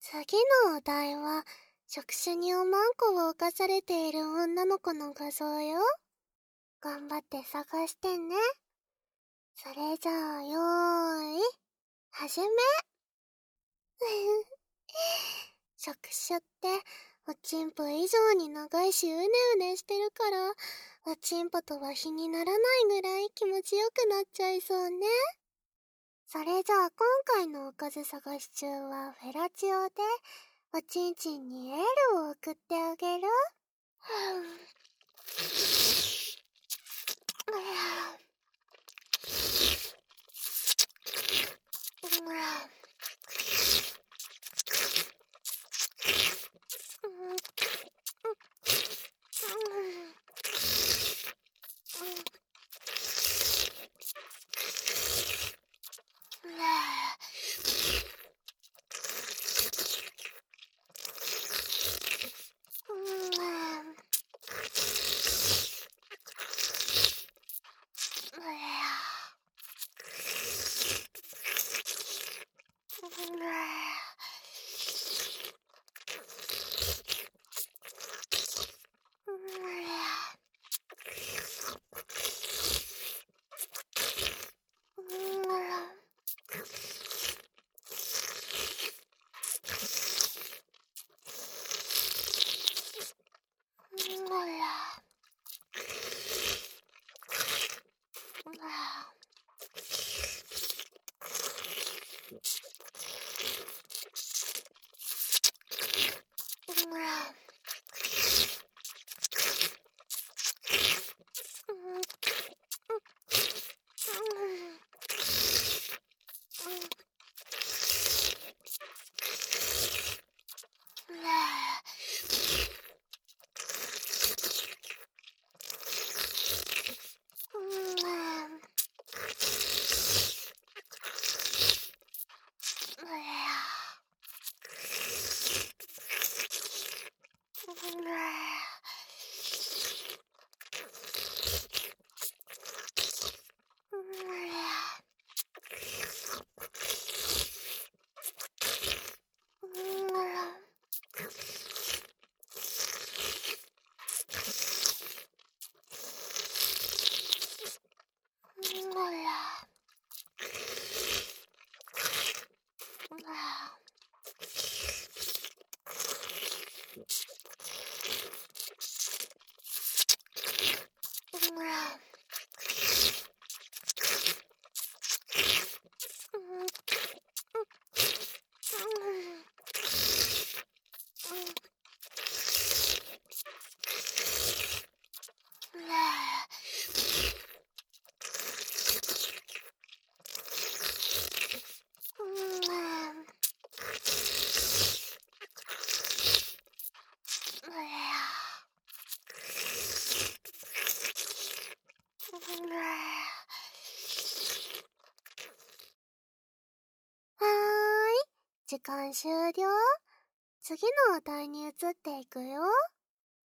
次のお題は、触手におまんこを侵されている女の子の画像よ。頑張って探してね。それじゃあ、よーい、始め。触手って、おちんぽ以上に長いしうねうねしてるから、おちんぽとは比にならないぐらい気持ちよくなっちゃいそうね。それじゃあ今回のおかず探し中はフェラチオで、おちんちんにエールを送ってあげる。時間終了。次のお題に移っていくよ。